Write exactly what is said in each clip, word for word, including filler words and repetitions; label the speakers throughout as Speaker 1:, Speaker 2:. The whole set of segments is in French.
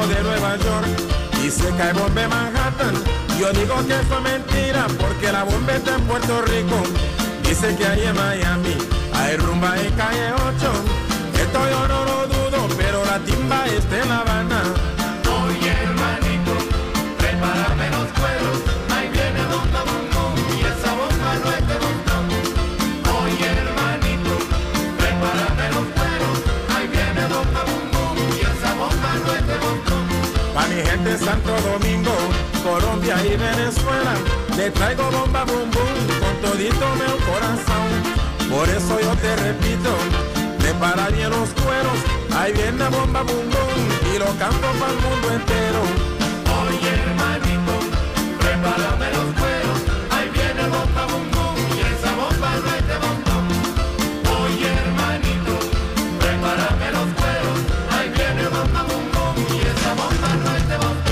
Speaker 1: de Nueva York y se cae bomba en Manhattan. Yo digo que eso es mentira porque la bomba está en Puerto Rico. Dice que hay en Miami, hay rumba en calle ocho. Esto yo no lo dudo, pero la timba está en La Habana.
Speaker 2: Oye hermanito, prepárame los cueros, ahí viene bomba bum bum y esa bomba no es de montón. Oye hermanito, prepárame los cueros, ahí viene bomba bum bum y esa bomba no es de montón.
Speaker 1: Pa' mi gente de Santo Domingo, Colombia y Venezuela, le traigo bomba bum bum con todito mi corazón. Por eso yo te repito, prepara bien los cueros, ahí viene la bomba bum bum y lo canto para el mundo entero.
Speaker 2: Oye hermanito, prepárame los cueros, ahí viene bomba bum bum y esa bomba no es de montón. Oye hermanito, prepárame los cueros, ahí viene bomba bum bum y esa bomba no es de montón.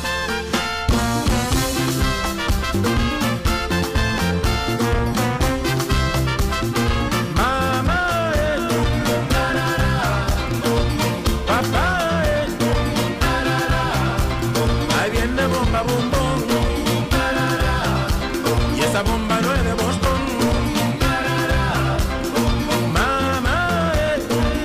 Speaker 1: Esa bomba no es de Boston. Mamá, eh.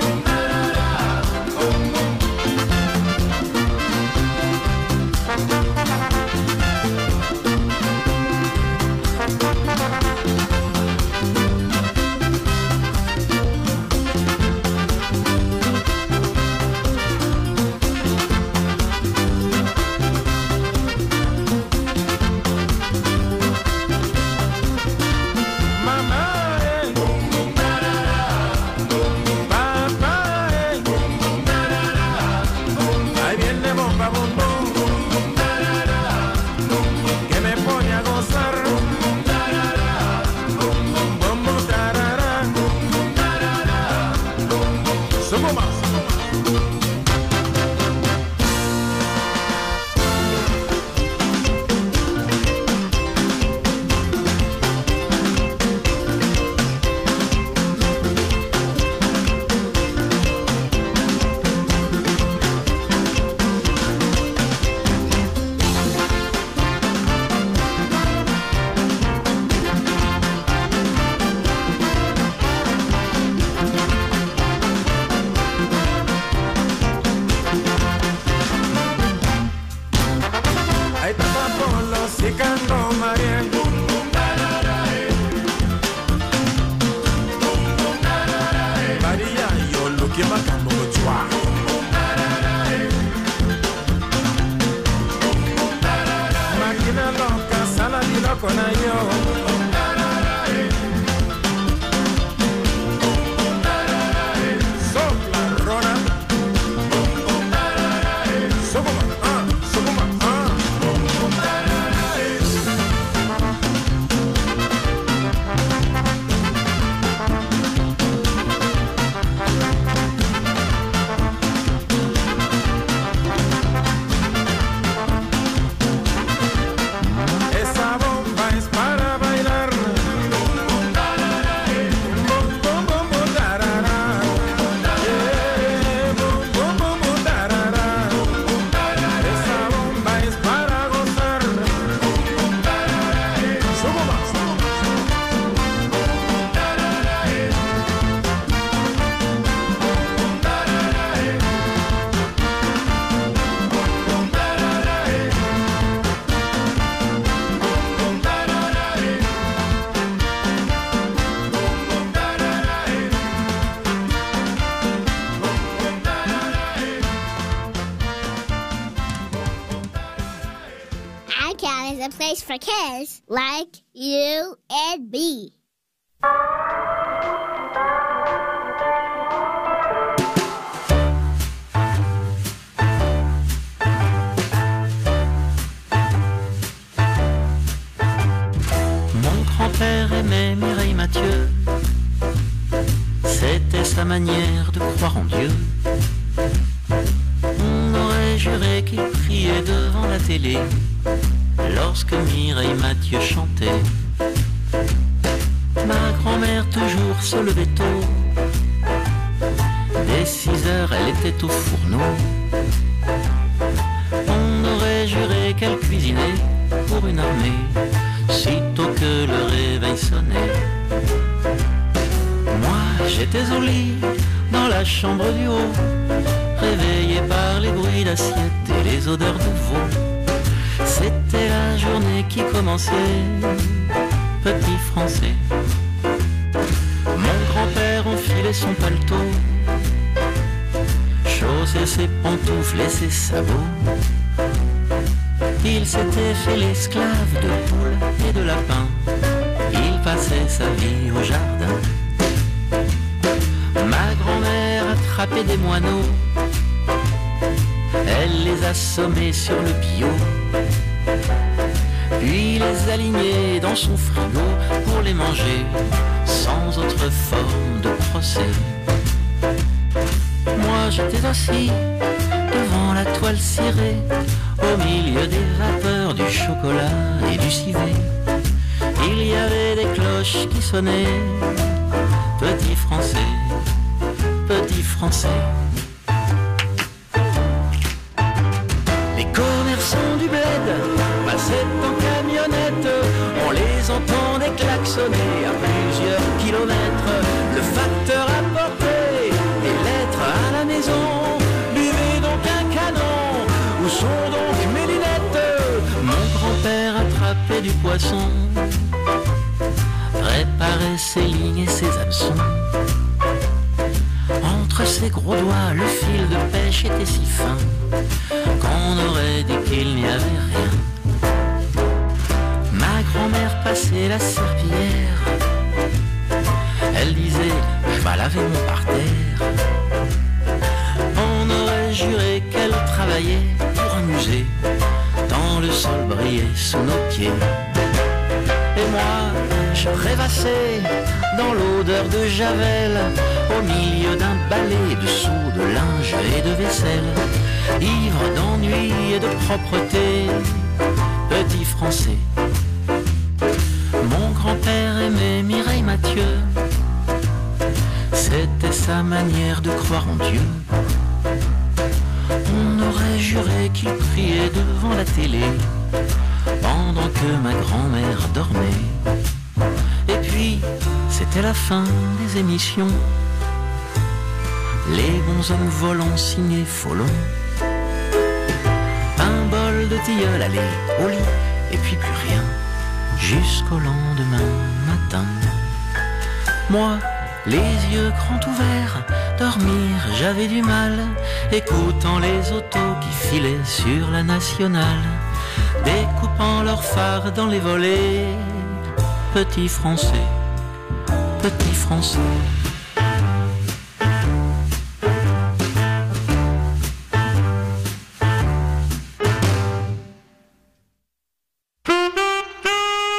Speaker 3: Place for kids like you and me.
Speaker 4: Mon grand-père aimait Mireille Mathieu. C'était sa manière de croire en Dieu. On aurait juré qu'il priait devant la télé lorsque Mireille Mathieu chantait. Ma grand-mère toujours se levait tôt. Dès six heures, elle était au fourneau. né pour une armée, sitôt que le réveil sonnait. Moi j'étais au lit, dans la chambre du haut, réveillé par les bruits d'assiette et les odeurs de veau. C'était la journée qui commençait, petit français. Mon grand-père enfilait son paletot, chaussait ses pantoufles et ses sabots. Il s'était fait l'esclave de poules et de lapins, il passait sa vie au jardin. Ma grand-mère attrapait des moineaux, elle les assommait sur le bio, puis les alignait dans son frigo pour les manger sans autre forme de procès. Moi j'étais assis devant la toile cirée, au milieu des vapeurs du chocolat et du civet. Il y avait des cloches qui sonnaient, petit français, petit français. Les commerçants du bled passaient en camionnette, on les entendait klaxonner à plusieurs kilomètres. Le facteur apportait des lettres à la maison, buvez donc un canon, où sont donc mes lunettes? Mon grand-père attrapait du poisson, préparait ses lignes et ses hameçons. Entre ses gros doigts, le fil de pêche était si fin qu'on aurait dit qu'il n'y avait rien. Ma grand-mère passait la serpillière, elle disait « je vais laver mon parterre ». On aurait juré qu'elle travaillait pour un musée, tant le sol brillait sous nos pieds. Et moi, je rêvassais dans l'odeur de Javel, au milieu d'un balai de seaux, de linge et de vaisselle, ivre d'ennui et de propreté, petit français. Mon grand-père aimait Mireille Mathieu, c'était sa manière de croire en Dieu. On aurait juré qu'il priait devant la télé pendant que ma grand-mère dormait. Et puis, c'était la fin des émissions, les bons hommes volants signés Folon. Un bol de tilleul, allez, au lit, et puis plus rien, jusqu'au lendemain matin. Moi, les yeux grands ouverts, dormir j'avais du mal, écoutant les autos qui filaient sur la nationale, découpant leurs phares dans les volets. Petit français, petit français.